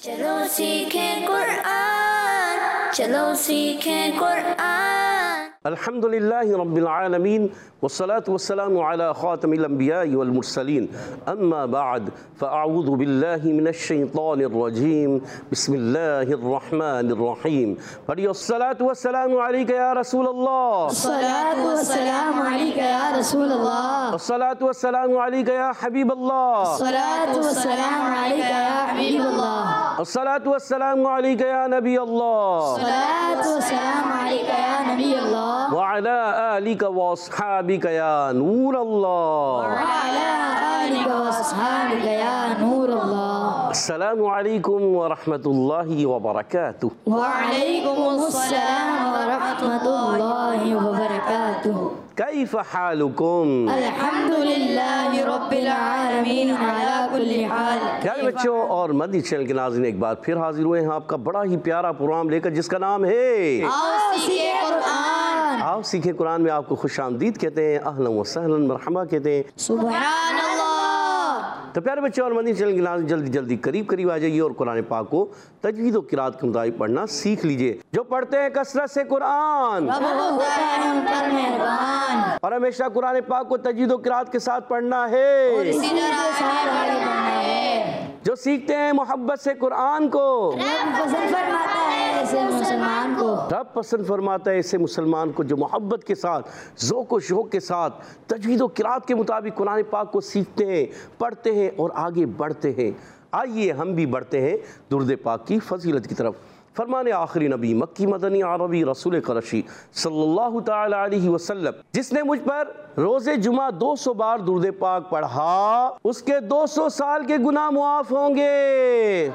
चलो सीखें कुरान, चलो सीखें कुरान। अल्हम्दुलिल्लाहि रब्बिल आलमीन वस्सलातु वस्सलामु अला खातिमिल अंबिया'i वल मुरसलीन अम्मा बाद फ़अऊज़ु बिल्लाहि मिनश शैतानिर रजीम बिस्मिल्लाहिर रहमानिर रहीम। पढ़िए अस्सलातु वस्सलामु अलैका या रसूल अल्लाह, अस्सलातु वस्सलामु अलैका या रसूल अल्लाह, अस्सलातु वस्सलामु अलैका या हबीब अल्लाह, अस्सलातु वस्सलामु अलैका या हबीब अल्लाह, अस्सलातु वस्सलामु अलैका या नबी अल्लाह, अस्सलातु वस्सलामु अलैका या नबी अल्लाह, व अला आलिका व अस्हाबिका या नूर अल्लाह, व अला आलिका व अस्हाबिका या नूर अल्लाह। अस्सलामु अलैकुम व रहमतुल्लाहि व बरकातुह। व अलैकुमुस्सलाम व रहमतुल्लाहि व बरकातुह। कैफ हालुकुम? अल्हम्दुलिल्लाहि रब्बिल आलमीन अला कुल्ली हाल। प्यारे बच्चों और मदनी चैनल के नाज़रीन, एक बार फिर हाजिर हुए हैं आपका बड़ा ही प्यारा प्रोग्राम लेकर जिसका नाम है आओ सीखें कुरान। आओ सीखें कुरान में आपको खुश आमदीद कहते हैं, अहलन व सहलन मरहबा कहते हैं। सुभान अल्लाह। तो प्यारे बच्चों और मदनी चैनल के नाज़रीन, जल्दी जल्दी करीब आ जाइए और कुरान पाक को तजवीद और किरात के मुताबिक पढ़ना सीख लीजिए। जो पढ़ते हैं कसरत से कुरान रब होता है उन पर मेहरबान, और हमेशा कुरान पाक को तजवीद और किरात के साथ पढ़ना है। इसी तरह साथ आगे बढ़ना है। जो सीखते हैं मोहब्बत से कुरान को, रब पसंद फरमाता है ऐसे मुसलमान को, रब पसंद फरमाता है ऐसे मुसलमान को जो मोहब्बत के साथ, ज़ौक़ व शौक़ के साथ तजवीद और किरात के मुताबिक कुरान पाक को सीखते हैं, पढ़ते हैं और आगे बढ़ते हैं। आइए हम भी बढ़ते हैं दुरूद पाक की फजीलत की तरफ। फरमाने आखिरी नबी मक्की मदनी अरबी रसूल करशी सल्लल्लाहु ताला अलैहि वसल्लम, जिसने मुझ पर रोज़े जुमा 200 बार दुरूद पाक पढ़ा, उसके 200 साल के गुनाह मुआफ़ होंगे।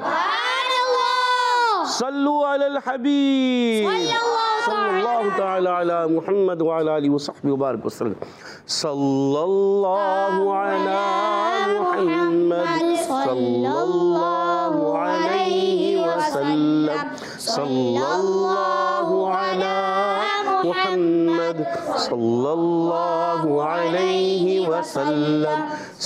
सल्लु अलल हबीब सल्लल्लाहु ताला अला मुहम्मद व अला आलिहि व सहबिहि व बारिक वसल्लम। सल्लल्लाहु अला मुहम्मद सल्लल्लाहु अलैहि वसल्लम, सल्लल्लाहु अला मुहम्मद सल्लल्लाहु अलैहि वसल्लम,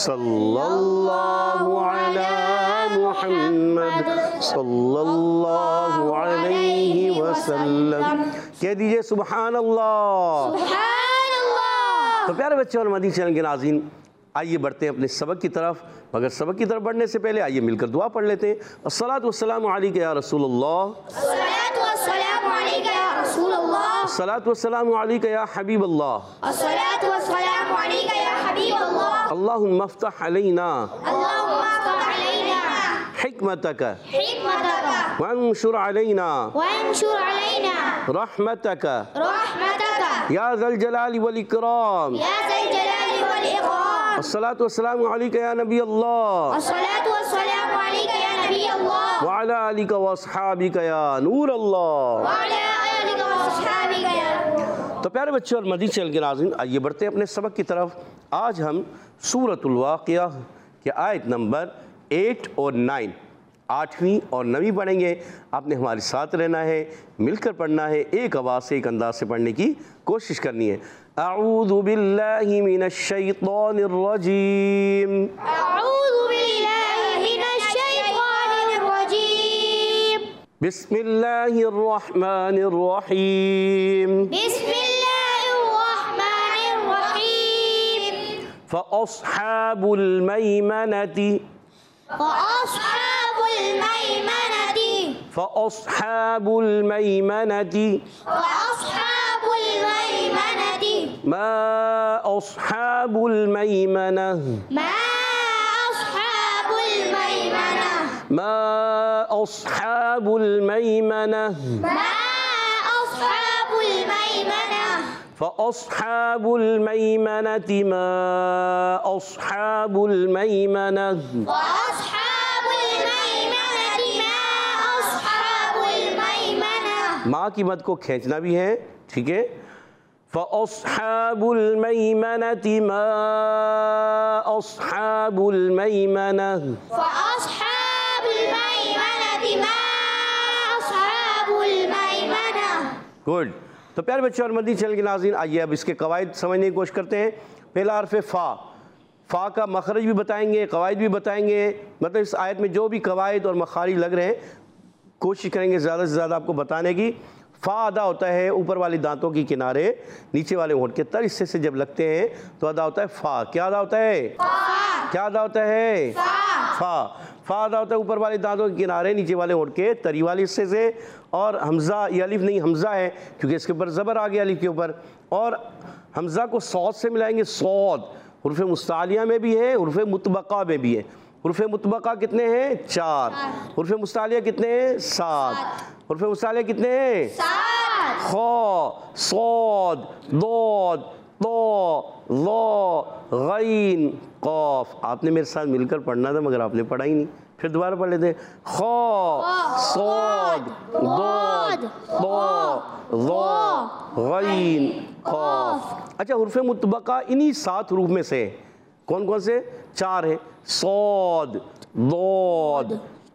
सल्लल्लाहु अला मुहम्मद सल्लल्लाहु अलैहि वसल्लम। कह दीजिए सुभान अल्लाह। सुभान अल्लाह। तो प्यारे बच्चों और मदनी चैनल के नाज़रीन, आइए बढ़ते हैं अपने सबक की तरफ। मगर सबक की तरफ बढ़ने से पहले आइए मिलकर दुआ पढ़ लेते हैं। अस्सलातु वस्सलामु अलैका या रसूलल्लाह, अस्सलातु वस्सलामु अलैका या रसूलल्लाह, अस्सलातु वस्सलामु अलैका या हबीबल्लाह, अस्सलातु वस्सलामु अलैका या हबीबल्लाह, अल्लाहुम्मा अफ्तह अलैना अल्लाहुम्मा अफ्तह अलैना हिकमतक हिकमतक वंशुर अलैना वंशुर अलैना रहमतक रहमतक या ज़ल जलाली वल इकराम। या ज़ल जलाली वल इकराम। अस्सलातु वस्सलामु अलैका या नबी अल्लाह, अस्सलातु वस्सलामु अलैका या नबी अल्लाह, व अला आलिका व अस्हाबिका या नूर अल्लाह। व अला आलिका व अस्हाबिका या। तो प्यारे बच्चों और मदनी चैनल के नाज़रीन, आइए बढ़ते हैं अपने सबक की तरफ। आज हम सूरतुल वाक़िया के आयत नंबर 8 और 9, 8वीं और 9वीं पढ़ेंगे। आपने हमारे साथ रहना है, मिलकर पढ़ना है, एक आवाज़ से एक अंदाज से पढ़ने की कोशिश करनी है। अऊज़ु बिल्लाहि मिनश शैतानिर रजीम, अऊज़ु बिल्लाहि मिनश शैतानिर रजीम, बिस्मिल्लाहिर रहमानिर रहीम, बिस्मिल्लाहिर रहमानिर रहीम। फ़अस्हाबुल मैमनति फ़अस्हाबुल मैमनति फ़अस्हाबुल मैमनति फ़अस्हाबुल मैमनति मा अस्हाबुल मैमनह, मा अस्हाबुल मैमनह, मा अस्हाबुल मैमनह, मा अस्हाबुल मैमनह, फ़अस्हाबुल मैमनति मा अस्हाबुल मैमनह। वअस्हाबुल मैमनति मा अस्हाबुल मैमनह। माँ की मद को खींचना भी है, ठीक है। फ़अस्हाबुल मैमनति मा अस्हाबुल मैमनह, वअस्हाबुल मैमनति मा अस्हाबुल मैमनह। गुड। तो प्यारे बच्चों और मदनी चैनल के नाज़रीन, आइए अब इसके कवायद समझने की कोशिश करते हैं। पहला हर्फ फ़ा, فا کا مخرج بھی بتائیں گے، قواعد بھی بتائیں گے، مطلب اس آیت میں جو بھی قواعد اور مخارج لگ رہے ہیں کوشش کریں گے زیادہ سے زیادہ آپ کو بتانے کی۔ فا ادا ہوتا ہے اوپر والے دانتوں کی کنارے نیچے والے ہونٹ کے تر حصے سے جب لگتے ہیں تو ادا ہوتا ہے فا۔ کیا ادا ہوتا ہے؟ کیا ادا ہوتا ہے؟ فا۔ فا ادا ہوتا ہے اوپر والے دانتوں کے کنارے نیچے والے ہونٹ کے تری والے حصے سے، اور حمزہ یہ الف نہیں حمزہ ہے کیونکہ اس کے اوپر زبر آ گیا الف کے اوپر، اور حمزہ کو صاد سے ملائیں گے۔ صاد حروف مستعلیہ میں بھی ہے، حروف مطبقہ میں بھی ہے۔ حروف مطبقہ کتنے ہیں؟ 4۔ حروف مستعلیہ کتنے ہیں؟ 7۔ حروف مستعلیہ کتنے ہیں؟ 7۔ خا، صاد، ضاد، طا، ظا، غین، قاف۔ آپ نے میرے ساتھ مل کر پڑھنا تھا مگر آپ نے پڑھا ہی نہیں، پھر دوبارہ پڑھ لیتے ہیں۔ خا، صاد، ضاد، طا، ظا، غین، قاف۔ اچھا حروف مطبقہ انہی 7 حروف میں سے کون کون سے؟ 4 ہیں، صاد، ضاد،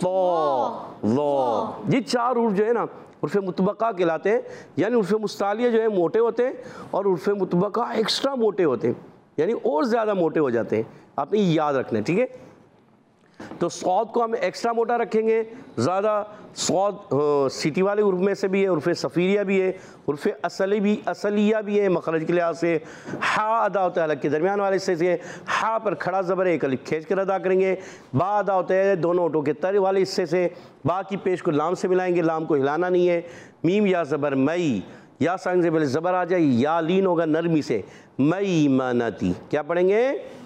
طا، ظا۔ یہ 4 حروف جو ہے نا حروف مطبقہ کہلاتے ہیں، یعنی حروف مستعلیہ جو ہے موٹے ہوتے ہیں اور حروف مطبقہ ایکسٹرا موٹے ہوتے ہیں، یعنی اور زیادہ موٹے ہو جاتے ہیں۔ آپ نے یہ یاد رکھنا ہے، ٹھیک ہے؟ تو صاد کو ہم ایکسٹرا موٹا رکھیں گے زیادہ۔ صاد سیٹی والے حروف میں سے بھی ہے، حروف صفیریہ بھی ہے، حروف اصلیہ بھی ہے مخرج کے لحاظ سے۔ ہا ادا ہوتا ہے حلق کے درمیان والے حصے سے، ہا پر کھڑا زبر ہے، ایک الف کھینچ کر ادا کریں گے۔ با ادا ہوتا ہے دونوں ہونٹوں کے تر والے حصے سے، با کی پیش کو لام سے ملائیں گے، لام کو ہلانا نہیں ہے۔ میم یا زبر مئی، یا ساکن سے پہلے زبر آ جائے، یا لین ہوگا نرمی سے، میمنتی۔ کیا پڑھیں گے؟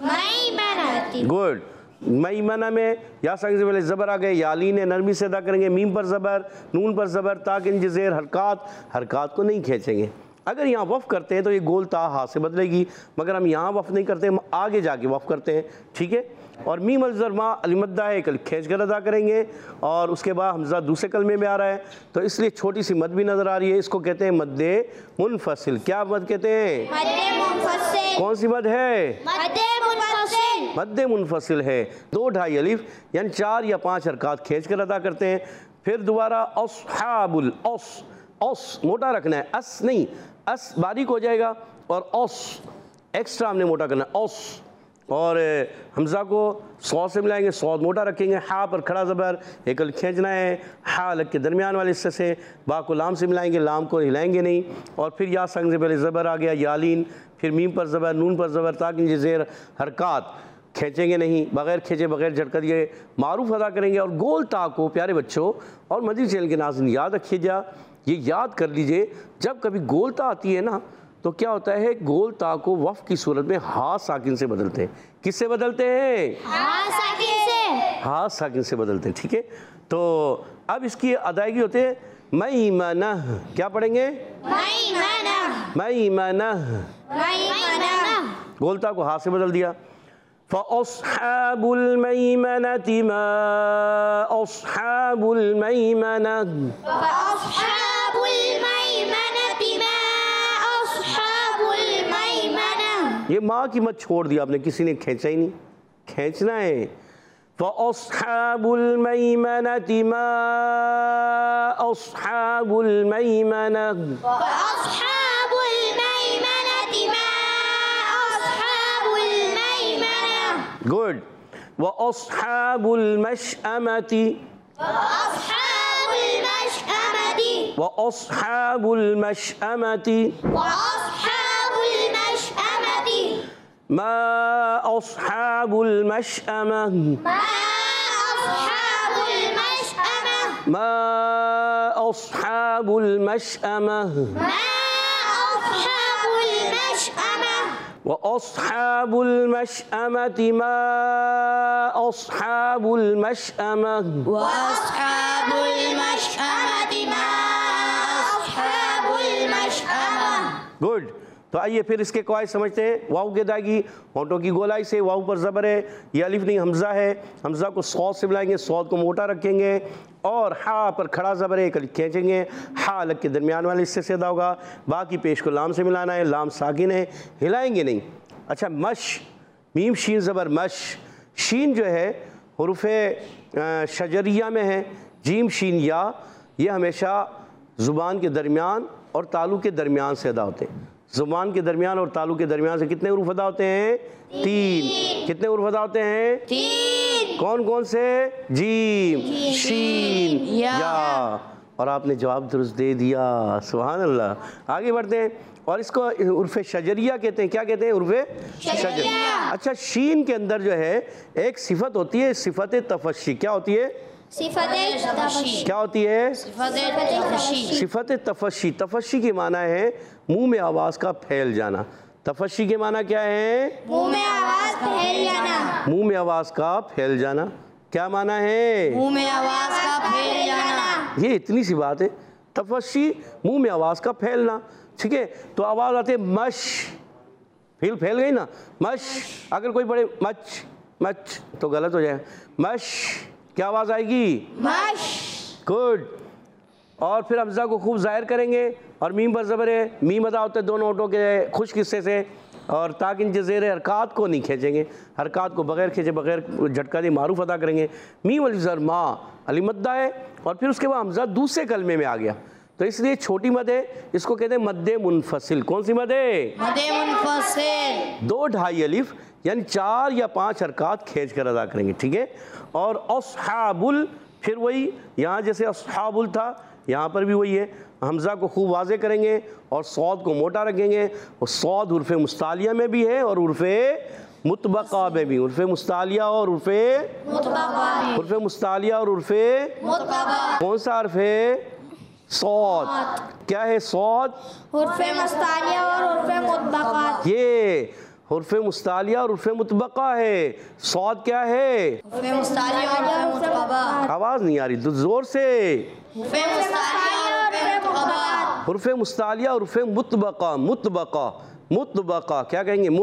میمنتی۔ گڈ۔ میمنہ میں یا ساکن سے پہلے زبر آ گئے، یا لین نرمی سے ادا کریں گے، میم پر زبر، نون پر زبر، تا کے نیچے زیر، حرکات کو نہیں کھینچیں گے۔ اگر یہاں وقف کرتے ہیں تو یہ گول تا ہا سے بدلے گی، مگر ہم یہاں وقف نہیں کرتے، ہم آگے جا کے وقف کرتے ہیں، ٹھیک ہے؟ اور میم الزرما المدہ ہے، ایک کھینچ کر ادا کریں گے، اور اس کے بعد حمزہ دوسرے کلمے میں آ رہا ہے تو اس لیے چھوٹی سی مد بھی نظر آ رہی ہے، اس کو کہتے ہیں مد منفصل۔ کیا مد کہتے ہیں؟ مد منفصل۔ کون سی مد ہے؟ مد منفصل۔ مد منفصل ہے، 2 ڈھائی الف یعنی 4 یا 5 حرکات کھینچ کر ادا کرتے ہیں۔ پھر دوبارہ اصحاب الاس، اس موٹا رکھنا ہے، اس نہیں، اس باریک ہو جائے گا، اور اس ایکسٹرا ہم نے موٹا کرنا ہے، اس۔ اور حمزہ کو صاد سے ملائیں گے، صاد موٹا رکھیں گے، ہا پر کھڑا زبر، ایک الف کھینچنا ہے، ہا الگ کے درمیان والے حصے سے، با کو لام سے ملائیں گے، لام کو ہلائیں گے نہیں، اور پھر یا ساکن سے پہلے زبر آ گیا، یالین، پھر میم پر زبر، نون پر زبر، تا کے نیچے زیر، حرکات کھینچیں گے نہیں، بغیر کھینچے بغیر جھٹکا دیے معروف ادا کریں گے۔ اور گول تا کو پیارے بچوں اور مدنی چینل کے ناظرین یاد رکھیے جا، یہ یاد کر لیجئے، جب کبھی گول تا آتی ہے نا تو کیا ہوتا ہے، گول تا کو وقف کی صورت میں ہا ساکن سے بدلتے ہیں۔ کس سے بدلتے ہیں؟ ہا ساکن سے۔ ہا ساکن سے بدلتے ہیں، ٹھیک ہے؟ تو اب اس کی ادائیگی ہوتے ہیں میمنہ۔ کیا پڑھیں گے؟ میمنہ۔ میمنہ۔ میمنہ۔ گول تا کو ہا سے بدل دیا۔ فَأَصْحَابُ الْمَيْمَنَةِ مَا أَصْحَابُ الْمَيْمَنَةِ۔ فَأَصْحَابُ الْمَيْمَنَةِ مَا أَصْحَابُ الْمَيْمَنَةِ۔ یہ ماں کی مت چھوڑ دیا آپ نے، کسی نے کھینچا ہی نہیں، کھینچنا ہے۔ فَأَصْحَابُ الْمَيْمَنَةِ مَا أَصْحَابُ الْمَيْمَنَةِ۔ فَأَصْحَابُ الْمَيْمَنَةِ مَا أَصْحَابُ الْمَيْمَنَةِ۔ گڈ۔ وَأَصْحَابُ الْمَشْأَمَةِ۔ وَأَصْحَابُ الْمَشْأَمَةِ۔ وَأَصْحَابُ الْمَشْأَمَةِ۔ وَأَصْحَابُ الْمَشْأَمَةِ۔ مَا أَصْحَابُ الْمَشْأَمَةِ۔ مَا أَصْحَابُ الْمَشْأَمَةِ۔ مَا أَصْحَابُ الْمَشْأَمَةِ۔ مَا أَصْحَابُ الْمَشْأَمَةِ۔ وَأَصْحَابُ الْمَشْأَمَةِ مَا أَصْحَابُ الْمَشْأَمَةِ۔ وَأَصْحَابُ الْمَشْأَمَةِ مَا أَصْحَابُ الْمَشْأَمَةِ۔ گڈ۔ تو آئیے پھر اس کے قواعد سمجھتے ہیں۔ واو کی ادائیگی، ہونٹوں کی گولائی سے، واو پر زبر ہے، یہ الف نہیں حمزہ ہے، حمزہ کو صاد سے ملائیں گے، صاد کو موٹا رکھیں گے، اور ہا پر کھڑا زبر ہے، ایک الف کھینچیں گے، ہا الگ کے درمیان والے حصے سے ادا ہوگا، با کی پیش کو لام سے ملانا ہے، لام ساکن ہے، ہلائیں گے نہیں۔ اچھا مش، میم شین زبر مش، شین جو ہے حروف شجریہ میں ہے، جیم شین یا، یہ ہمیشہ زبان کے درمیان اور تالو کے درمیان سے ادا ہوتے ہیں۔ زبان کے درمیان اور تالو کے درمیان سے کتنے حروف ادا ہوتے ہیں؟ 3۔ کتنے حروف ادا ہوتے ہیں؟ 3۔ کون کون سے؟ جیم، شین، یا۔ اور آپ نے جواب درست دے دیا، سبحان اللہ۔ آگے بڑھتے ہیں، اور اس کو حرف شجریہ کہتے ہیں۔ کیا کہتے ہیں؟ حرف شجریہ۔ اچھا، شین کے اندر جو ہے ایک صفت ہوتی ہے، صفت تفشی۔ کیا ہوتی ہے؟ صفت تفشی۔ کیا ہوتی ہے؟ تفشی۔ صفت تفشی۔ تفشی کے معنی ہے منہ میں آواز کا پھیل جانا۔ تفشی کے معنی کیا ہے؟ منہ میں آواز پھیل جانا۔ منہ میں آواز کا پھیل جانا۔ کیا معنی ہے؟ منہ میں آواز کا پھیل جانا۔ یہ اتنی سی بات ہے، تفشی منہ میں آواز کا پھیلنا، ٹھیک ہے؟ تو آواز آتی ہے مش، پھیل گئی نا، مش۔ اگر کوئی بڑے مچ مچ تو غلط ہو جائے گا، مش کیا آواز آئے گی؟ مش۔ گڈ۔ اور پھر حمزہ کو خوب ظاہر کریں گے، اور میم پر زبر ہے، میم ادا ہوتا ہے دونوں ہونٹوں کے خشک حصے سے، اور تاکہ زیر حرکات کو نہیں کھینچیں گے، حرکات کو بغیر کھینچے بغیر جھٹکا دے معروف ادا کریں گے۔ میم علی زر ما علی مدہ ہے، اور پھر اس کے بعد حمزہ دوسرے کلمے میں آ گیا، تو اس لیے چھوٹی مد ہے، اس کو کہتے ہیں مد منفصل۔ کون سی مد ہے؟ مد منفصل۔ 2 ڈھائی الف یعنی 4 یا 5 حرکات کھینچ کر ادا کریں گے، ٹھیک ہے؟ اور اصحاب پھر وہی، یہاں جیسے اصحاب تھا یہاں پر بھی وہی ہے، حمزہ کو خوب واضح کریں گے اور صاد کو موٹا رکھیں گے، اور صاد حرف مستعلیہ میں بھی ہے اور حرف مطبقہ میں بھی، حرف مستعلیہ اور حرف مستعلیہ اور حرف کون سا حرف ہے؟ صاد۔ کیا ہے صاد؟ حرف مستعلیہ اور حرف مطبقہ۔ یہ حرف مستعلیہ اور حرف مطبقہ ہے۔ صاد کیا ہے؟ حرف مستعلیہ اور حرف مطبقہ۔ آواز نہیں آ رہی، زور سے۔ حرف مستعلیہ اور حرف مطبقہ۔ حرف مستعلیہ اور حرف مطبقہ کیا کہیں گے؟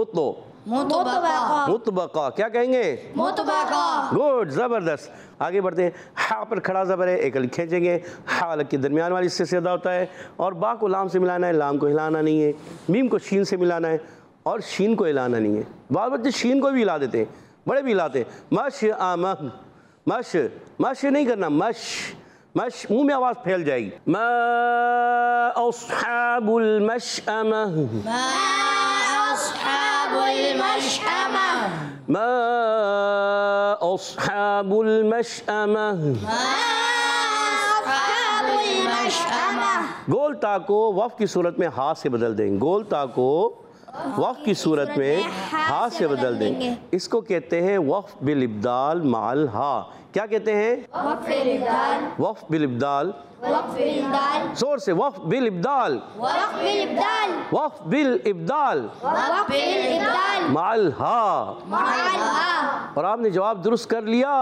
مطبقہ کیا کہیں گے؟ مطبقہ۔ گڈ، زبردست۔ آگے بڑھتے ہیں، ہا پر کھڑا زبر ہے، ایک الف کھینچیں گے، ہا الف کے درمیان والی حصے سے ادا ہوتا ہے، اور با کو لام سے ملانا ہے، لام کو ہلانا نہیں ہے، میم کو شین سے ملانا ہے، اور شین کو ہلانا نہیں ہے۔ بعض بچے شین کو بھی ہلا دیتے ہیں، بڑے بھی ہلاتے ہیں۔ مش آمہ، مش نہیں کرنا، مش منہ میں آواز پھیل جائے گی۔ ما اصحاب المشأمہ، ما أصحاب المشأمة. ما أصحاب المشأمة. ما أصحاب المشأمة. گول تا کو وقف کی صورت میں ہا سے بدل دیں گے. گول تا کو وقف کی صورت میں ہا سے بدل دیں گے. اس کو کہتے ہیں وقف بالابدال مع الہا. کیا کہتے ہیں؟ وقف بالابدال. وقف بالابدال. وقف بالابدال. زور سے وقف بالابدال. وقف بالابدال. وقف بالابدال وقف بالابدال. مع الہا. مع الہا. اور آپ نے جواب درست کر لیا.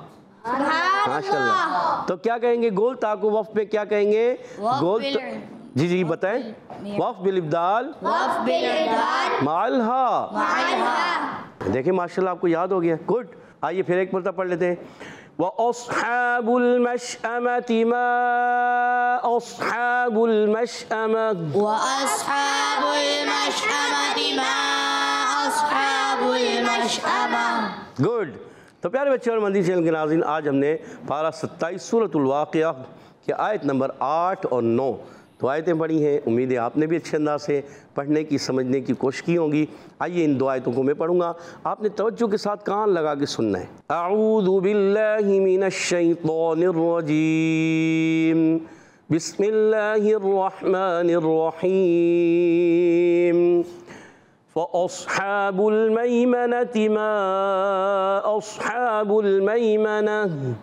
ماشاءاللہ. تو کیا کہیں گے گول تا کو وقف پہ کیا کہیں گے؟ گول جی بتائیں. وقف بالابدال وقف بالابدال مع الہا. مع الہا. دیکھیں ماشاءاللہ آپ کو یاد ہو گیا. گڈ. آئیے پھر ایک مرتبہ پڑھ لیتے ہیں. وَأَصْحَابُ الْمَشْأَمَةِ مَا أَصْحَابُ الْمَشْأَمَةِ. وأصحاب المشأمة ما أصحاب المشأمة. گڈ. تو پیارے بچے اور مدنی چینل کے ناظرین، آج ہم نے پارہ 27 سورۃ الواقعہ کی آیت نمبر 8 اور 9 تو آیتیں پڑھی ہیں. امید ہے آپ نے بھی اچھے انداز سے پڑھنے کی سمجھنے کی کوشش کی ہوں گی. آئیے ان دو آیتوں کو میں پڑھوں گا، آپ نے توجہ کے ساتھ کان لگا کے سننا ہے. اعوذ باللہ من الشیطان الرجیم، بسم اللہ الرحمن الرحیم. فَأَصْحَابُ الْمَيْمَنَةِ مَا أَصْحَابُ الْمَيْمَنَةِ.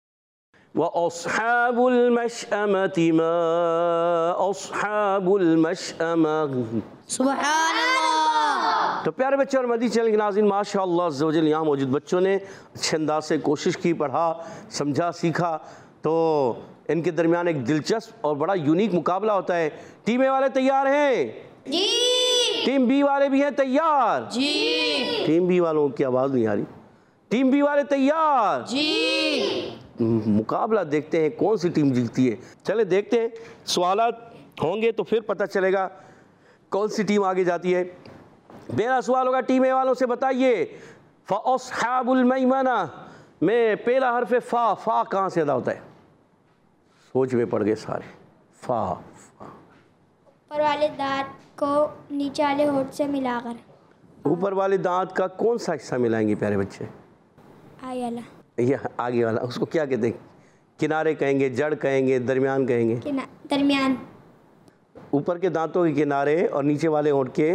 وَأَصْحَابُ الْمَشْأَمَةِ مَا أَصْحَابُ الْمَشْأَمَةِ. سبحان اللہ. تو پیارے بچے اور مدنی چینل کے ناظرین، ماشاءاللہ عز و جل یہاں موجود بچوں نے اچھے انداز سے کوشش کی، پڑھا، سمجھا، سیکھا. تو ان کے درمیان ایک دلچسپ اور بڑا یونیک مقابلہ ہوتا ہے. ٹیم اے والے تیار ہیں؟ جی. ٹیم بی والے بھی ہیں تیار؟ جی. ٹیم بی والوں کی آواز نہیں آ رہی. ٹیم بی والے تیار؟ جی. مقابلہ دیکھتے ہیں کون سی ٹیم جیتتی ہے. چلے دیکھتے ہیں، سوالات ہوں گے تو پھر پتہ چلے گا کون سی ٹیم آگے جاتی ہے. پہلا سوال ہوگا ٹیم اے والوں سے، بتائیے فَأَصْحَابُ الْمَيْمَنَةِ میں پہلا حرف فا کہاں سے ادا ہوتا ہے؟ سوچ میں پڑ گئے سارے. فا اوپر والے دانت کو نیچے والے ہونٹ سے ملا کر. اوپر والے دانت کا کون سا حصہ ملائیں گے پیارے بچے؟ آئی اللہ. یہ آگے والا اس کو کیا کہتے ہیں؟ کنارے کہیں گے, جڑ کہیں گے, درمیان کہیں گے؟ درمیان. اوپر کے دانتوں کے کنارے اور نیچے والے ہونٹ کے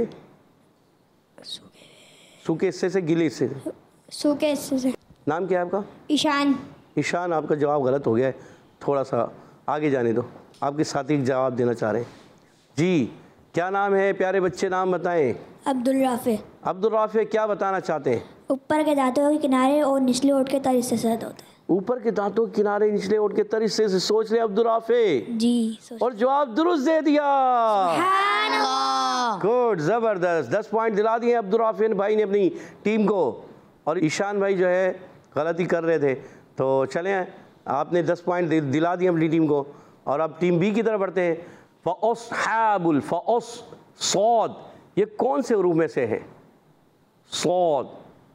سوکھے حصے سے, گیلے حصے سے. سوکھے حصے سے. نام کیا ہے آپ کا؟ ایشان. ایشان, آپ کا جواب غلط ہو گیا ہے, تھوڑا سا آگے جانے دو, آپ کے ساتھی جواب دینا چاہ رہے ہیں. جی کیا نام ہے پیارے بچے, نام بتائیں. عبدالرافع. عبدالرافع, کیا بتانا چاہتے ہیں؟ اوپر کے دانتوں کے کنارے اور نچلے ہونٹ کے تر حصے سے ہوتا ہے. اوپر کے دانتوں کے کنارے نچلے ہونٹ کے تر حصے سے. سوچ لیں عبدالرافع. جی. اور جواب درست دے دیا. سبحان اللہ. گڈ, زبردست. 10 پوائنٹ دلا دیے عبدالرافع بھائی نے اپنی ٹیم کو, اور ایشان بھائی جو ہے غلطی کر رہے تھے. تو چلیں, آپ نے 10 پوائنٹ دلا دیے اپنی ٹیم کو, اور اب ٹیم بی کی طرف بڑھتے ہیں. فَأَصْحَابُ الْفَأَصْ, صاد, یہ کون سے حروف میں سے ہے؟ صاد,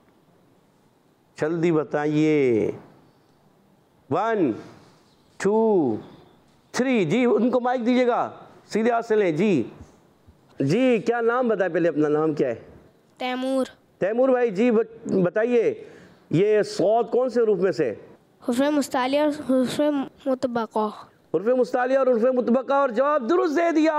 جلدی بتائیے. 1 2 3. جی ان کو مائک دیجیے گا, سیدھے ہاتھ سے لیں. جی کیا نام بتائیں, پہلے اپنا نام کیا ہے؟ تیمور. تیمور بھائی, جی بتائیے یہ صاد کون سے حروف میں سے؟ حروف مستعلیہ اور حروف مطبقہ. حروف مستعلیہ اور حروف مطبقہ, اور جواب درست دے دیا.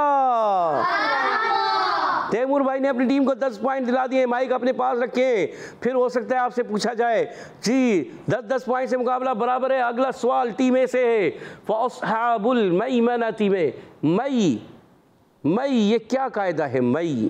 تیمور بھائی نے اپنی ٹیم کو 10 پوائنٹ دلا دیے. مائک اپنے پاس رکھیں, پھر ہو سکتا ہے آپ سے پوچھا جائے. جی 10 پوائنٹ سے مقابلہ برابر ہے. اگلا سوال ٹیم اے سے ہے. فَأَصْحَابُ الْمَيْمَنَةِ میں مئی یہ کیا قاعدہ ہے؟ مئی.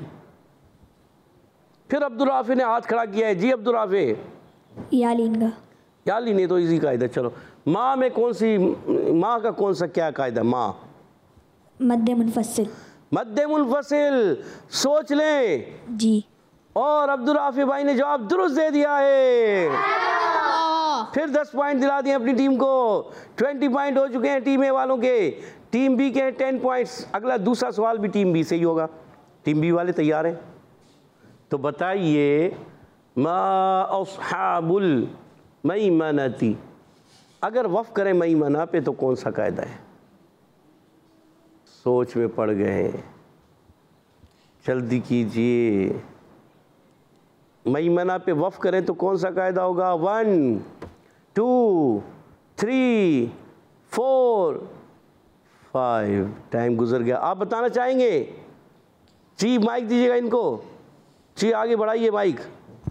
پھر عبدالرافع نے ہاتھ کھڑا کیا ہے. جی عبدالرافع. یا لین کا. یا لینے تو ایزی قاعدہ. چلو ماں میں کون سی, ماں کا کون سا کیا قاعدہ؟ ماں مد منفصل. مد منفصل. سوچ لیں. جی. اور عبدالرافع بھائی نے جواب درست دے دیا ہے. پھر 10 پوائنٹ دلا دیے اپنی ٹیم کو. 20 پوائنٹ ہو چکے ہیں ٹیم اے والوں کے. ٹیم بی کے 10 پوائنٹس. اگلا دوسرا سوال بھی ٹیم بی سے ہی ہوگا. ٹیم بی والے تیار ہیں؟ تو بتائیے ما اصحاب المیمنۃ, اگر وقف کریں میمنہ پہ تو کون سا قاعدہ ہے؟ سوچ میں پڑ گئے, جلدی کیجئے. میمنہ پہ وقف کریں تو کون سا قاعدہ ہوگا؟ 1 2 3 4 5. ٹائم گزر گیا. آپ بتانا چاہیں گے؟ جی مائک دیجیے گا ان کو. جی آگے بڑھائیے مائک.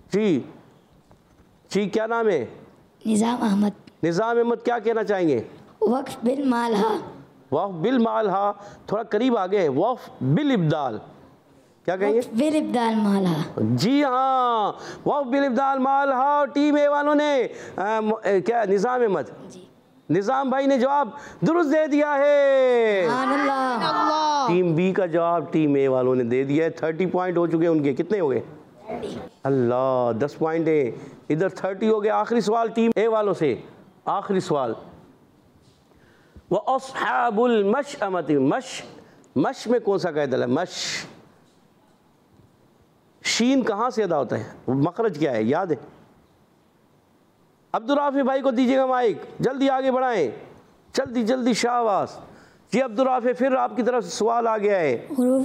جی کیا نام ہے؟ نظام احمد. نظام احمد, کیا کہنا چاہیں گے؟ وقف بالمالہا. وقف بالمالہا, تھوڑا قریب آ گئے. وقف بالابدال, کیا کہیں گے؟ وقف بالابدال مالہا. جی ہاں, وقف بالابدال مالہا. اور ٹیم اے والوں نے کیا, نظام احمد, نظام بھائی نے جواب درست دے دیا ہے. سبحان اللہ. ٹیم بی کا جواب ٹیم اے والوں نے دے دیا ہے. 30 پوائنٹ ہو چکے ہیں ان کے. کتنے ہو گئے؟ اللہ, 10 پوائنٹ ہے, ادھر 30 ہو گئے. آخری سوال ٹیم اے والوں سے, آخری سوال. وَأَصْحَابُ الْمَشْأَمَةِ, مش میں کون سا قاعدہ ہے؟ مش, شین کہاں سے ادا ہوتا ہے؟ مخرج کیا ہے یاد ہے؟ عبدالرافع بھائی کو دیجیے گا مائک, جلدی آگے بڑھائیں, جلدی شاباش. جی عبدالرافع, پھر آپ کی طرف سے سوال آ گیا ہے. حروف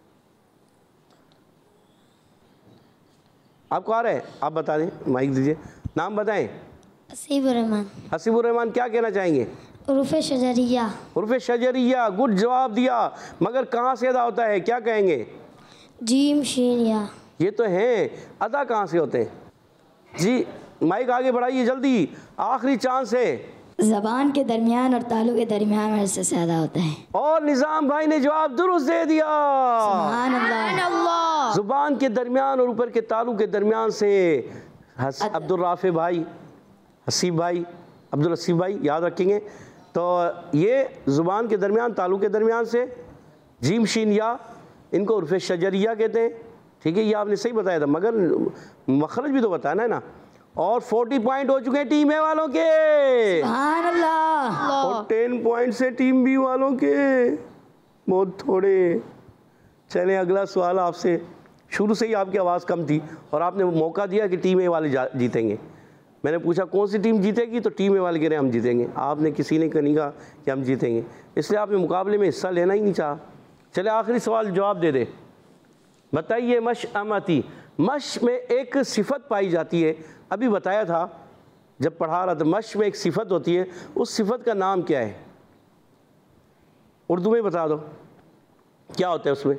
آپ کو آ رہا ہے؟ آپ بتا دیں, مائک دیجیے. نام بتائیں. حسیب الرحمان. حسیب الرحمان, کیا کہنا چاہیں گے؟ حروف شجریہ. حروف شجریہ, گڈ جواب دیا. مگر کہاں سے ادا ہوتا ہے, کیا کہیں گے؟ جیم شین یا. یہ تو ہیں, ادا کہاں سے ہوتے ہیں؟ جی مائک آگے بڑھائیے جلدی, آخری چانس ہے. زبان کے درمیان اور تالو کے درمیان عرصے سے ادا ہوتا ہے. اور نظام بھائی نے جواب درست دے دیا. سبحان اللہ. زبان کے درمیان اور اوپر کے تالو کے درمیان سے. عبدالرافع بھائی, حسیب بھائی, عبدالحسیب بھائی یاد رکھیں گے. تو یہ زبان کے درمیان, تالو کے درمیان سے, جیم شین یا, ان کو حروف شجریہ کہتے ہیں. ٹھیک ہے, یہ آپ نے صحیح بتایا تھا, مگر مخرج بھی تو بتانا ہے نا. اور 40 پوائنٹ ہو چکے ہیں ٹیم اے والوں کے. سبحان اللہ. اور 10 پوائنٹ سے ٹیم بی والوں کے, بہت تھوڑے. چلیں اگلا سوال آپ سے. شروع سے ہی آپ کی آواز کم تھی اور آپ نے موقع دیا کہ ٹیم اے والے جیتیں گے. میں نے پوچھا کون سی ٹیم جیتے گی, تو ٹیم اے والے کہہ رہے ہیں ہم جیتیں گے. آپ نے کسی نے نہیں کہا کہ ہم جیتیں گے, اس لیے آپ نے مقابلے میں حصہ لینا ہی نہیں چاہا. چلے آخری سوال جواب دے دے. بتائیے مشأمتی، مش میں ایک صفت پائی جاتی ہے، ابھی بتایا تھا جب پڑھا رہا تھا، مش میں ایک صفت ہوتی ہے، اس صفت کا نام کیا ہے؟ اردو میں بتا دو کیا ہوتا ہے اس میں؟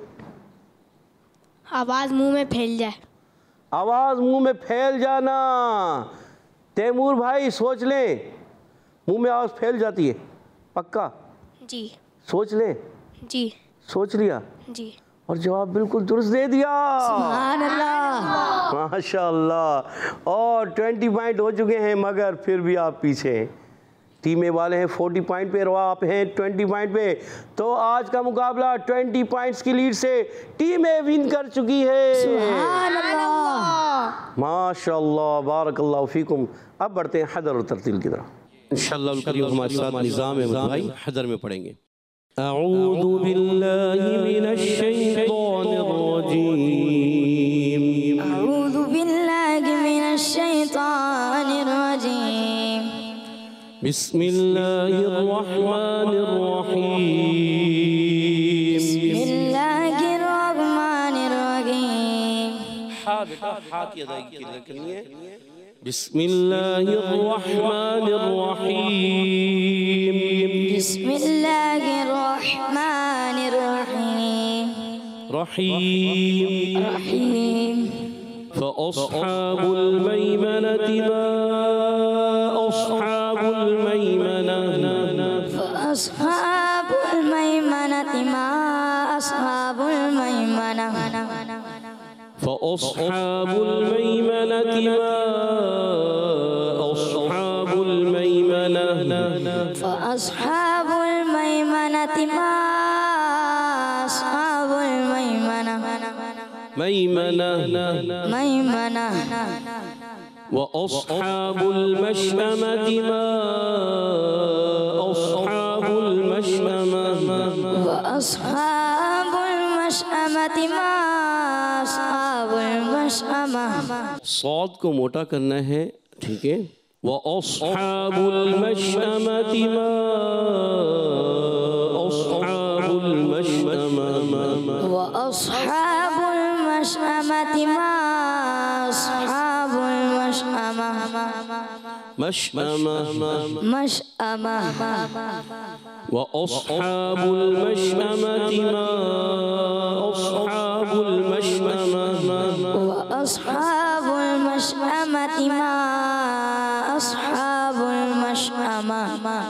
آواز منہ میں پھیل جائے. آواز منہ میں پھیل جانا. تیمور بھائی سوچ لیں، منہ میں آواز پھیل جاتی ہے؟ پکا؟ جی سوچ لیں. جی سوچ لیا جی. اور جواب بالکل درست دے دیا. سبحان اللہ. ماشاء اللہ. اور 20 پوائنٹ ہو چکے ہیں، مگر پھر بھی آپ پیچھے ہیں. ٹیمیں والے ہیں 40 پوائنٹ پہ اور آپ ہیں 20 پوائنٹ پہ. تو آج کا مقابلہ 20 پوائنٹس کی لیڈ سے ٹیمیں ون کر چکی ہے. سبحان اللہ. ماشاء اللہ، بارک اللہ فیکم. اب بڑھتے ہیں حدر اور ترتیل کی طرف. انشاءاللہ الکریم ہمارے ساتھ نظام احمد بھائی حدر میں پڑھیں گے. اعوذ باللہ من الشیطان الرجیم. اعوذ باللہ من الشیطان الرجیم. بسم اللہ الرحمن الرحیم. بسم اللہ الرحمن الرحیم. ہاں بیٹا، ہاں کی ادائیگی کرنی ہے. بسم اللہ الرحمن الرحیم. بسم اللہ الرحمن الرحیم. رحیم. رحیم. فأصحاب الميمنة ما أصحاب الميمنة. فأصحاب الميمنة ما أصحاب الميمنة. فأصحاب الميمنة ما أصحاب الميمنة. فأصحاب الميمنة ما أصحاب الميمنة. ميمنة. ميمنة. وأصحاب المشأمة ما أصحاب المشأمة. وأصحاب المشأمة ما أصحاب المشأمة. صاد کو موٹا کرنا ہے، ٹھیک ہے. وأصحاب المشأمة ما أصحاب المشأمة. وأصحاب المشأمة ما أصحاب المشأمة. مشأمة. مشأمة. وأصحاب المشأمة ما أصحاب المشأمة. وأصحاب المشأمة ما أصحاب المشأمة.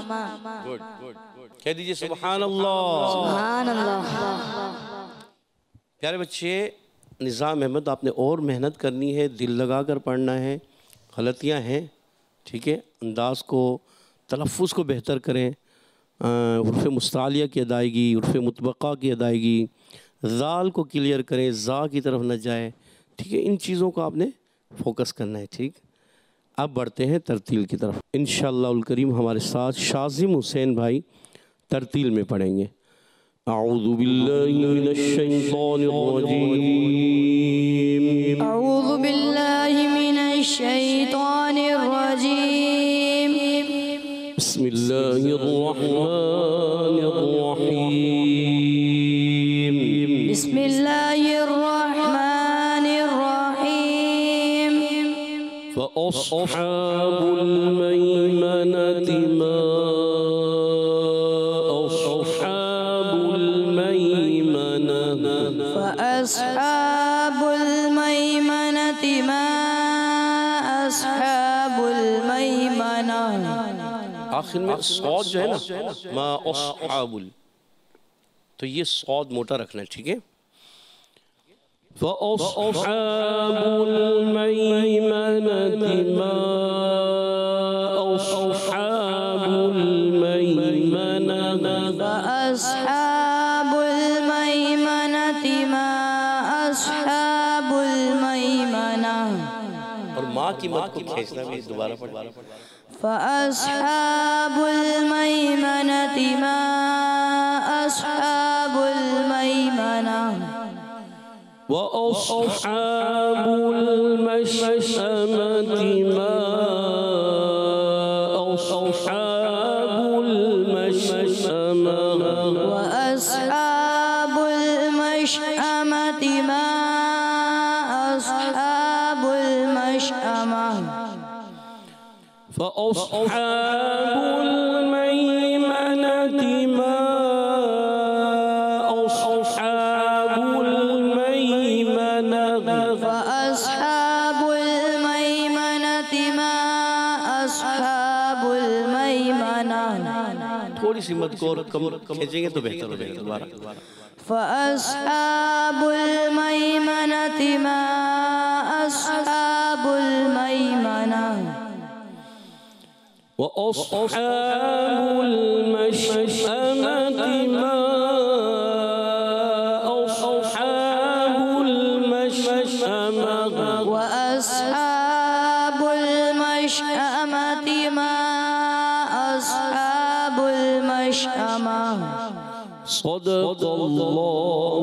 کہہ دیجئے سبحان اللہ. سبحان اللہ. پیارے بچے، نظام احمد آپ نے اور محنت کرنی ہے، دل لگا کر پڑھنا ہے. غلطیاں ہیں، ٹھیک ہے. انداز کو، تلفظ کو بہتر کریں. حروف مستعلیہ کی ادائیگی، حروف مطبقہ کی ادائیگی، ذال کو کلیئر کریں، زا کی طرف نہ جائے، ٹھیک ہے. ان چیزوں کو آپ نے فوکس کرنا ہے، ٹھیک. اب بڑھتے ہیں ترتیل کی طرف. انشاءاللہ الکریم ہمارے ساتھ شازم حسین بھائی ترتیل میں پڑھیں گے. اعوذ باللہ من الشیطان الرجیم. أعوذ بالله من الشيطان الرجيم. بسم اللہ الرحمن الرحیم. بسم الله الرحمن الرحيم. فأصحاب الميمنة ما أصحاب الميمنة. فأصحاب الميمنة ما أصحاب الميمنة. آخر میں صاد جو ہے نا، ما اصحاب، تو یہ صاد موٹا رکھنا ہے، ٹھیک ہے. فأصحاب الميمنة ما أصحاب الميمنة. فأصحاب الميمنة ما أصحاب الميمنة. اور ماں کی مت کو کھینچنا بھی دوبارہ پڑھیں. فأصحاب الميمنة ما أصحاب الميمنة. وأصحاب المشأمة ما أصحاب المشأمة. وأصحاب وأصحاب الميمنة ما أصحاب الميمنة فأصحاب الميمنة ما أصحاب الميمنة تھوڑی سی مد کو کم کھینچیں گے تو بہتر ہو جائے گا دوبارہ فأصحاب الميمنة ما أصحاب الميمنة وأصحاب المشأمة ما أصحاب المشأمة وأصحاب المشأمة ما أصحاب المشأمة صدق الله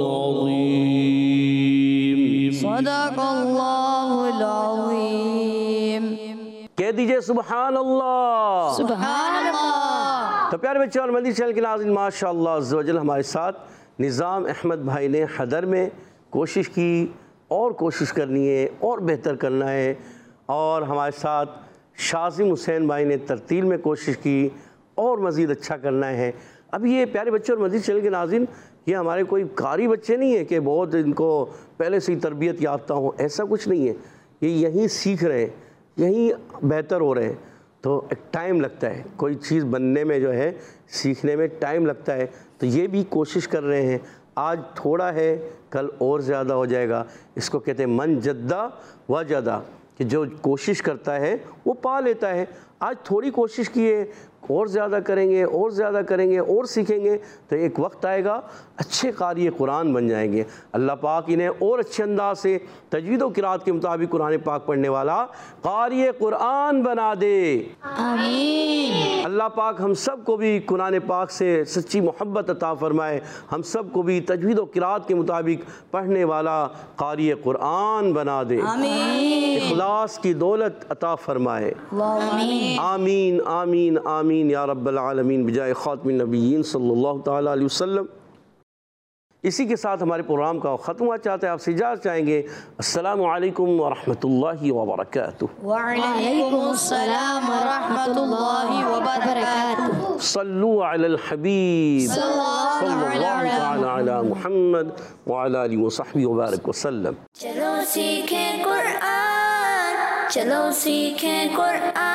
العظيم صدق الله العظيم کہہ دیجئے سبحان اللہ سبحان اللہ تو پیارے بچے اور مدنی چینل کے ناظرین ماشاءاللہ عز و جل ہمارے ساتھ نظام احمد بھائی نے حدر میں کوشش کی اور کوشش کرنی ہے اور بہتر کرنا ہے اور ہمارے ساتھ شاذم حسین بھائی نے ترتیل میں کوشش کی اور مزید اچھا کرنا ہے اب یہ پیارے بچے اور مدنی چینل کے ناظرین یہ ہمارے کوئی قاری بچے نہیں ہیں کہ بہت ان کو پہلے سے ہی تربیت یافتہ ہوں ایسا کچھ نہیں ہے یہ یہیں سیکھ رہے ہیں یہیں بہتر ہو رہے ہیں تو ایک ٹائم لگتا ہے کوئی چیز بننے میں جو ہے سیکھنے میں ٹائم لگتا ہے تو یہ بھی کوشش کر رہے ہیں آج تھوڑا ہے کل اور زیادہ ہو جائے گا اس کو کہتے ہیں من جدہ وجدہ کہ جو کوشش کرتا ہے وہ پا لیتا ہے آج تھوڑی کوشش کیے اور زیادہ کریں گے اور زیادہ کریں گے اور سیکھیں گے تو ایک وقت آئے گا اچھے قاری قرآن بن جائیں گے اللہ پاک انہیں اور اچھے انداز سے تجوید و قرات کے مطابق قرآن پاک پڑھنے والا قاری قرآن بنا دے آمین اللہ پاک ہم سب کو بھی قرآن پاک سے سچی محبت عطا فرمائے ہم سب کو بھی تجوید و قرات کے مطابق پڑھنے والا قاری قرآن بنا دے آمین اخلاص کی دولت عطا فرمائے آمین آمین آمین آمین یا رب العالمین بجائے خاتم النبیین صلی اللہ تعالیٰ علیہ وسلم اسی کے ساتھ ہمارے پروگرام کا ختم ہوا چاہتے ہیں آپ سے اجازت چاہیں گے السلام علیکم ورحمۃ اللہ وبرکاتہ وعلیکم السلام ورحمۃ اللہ وبرکاتہ صلو علی الحبیب صلی اللہ تعالیٰ علی محمد وعلی آلہ وصحبہ وبارک وسلم چلو سیکھیں قرآن چلو سیکھیں قرآن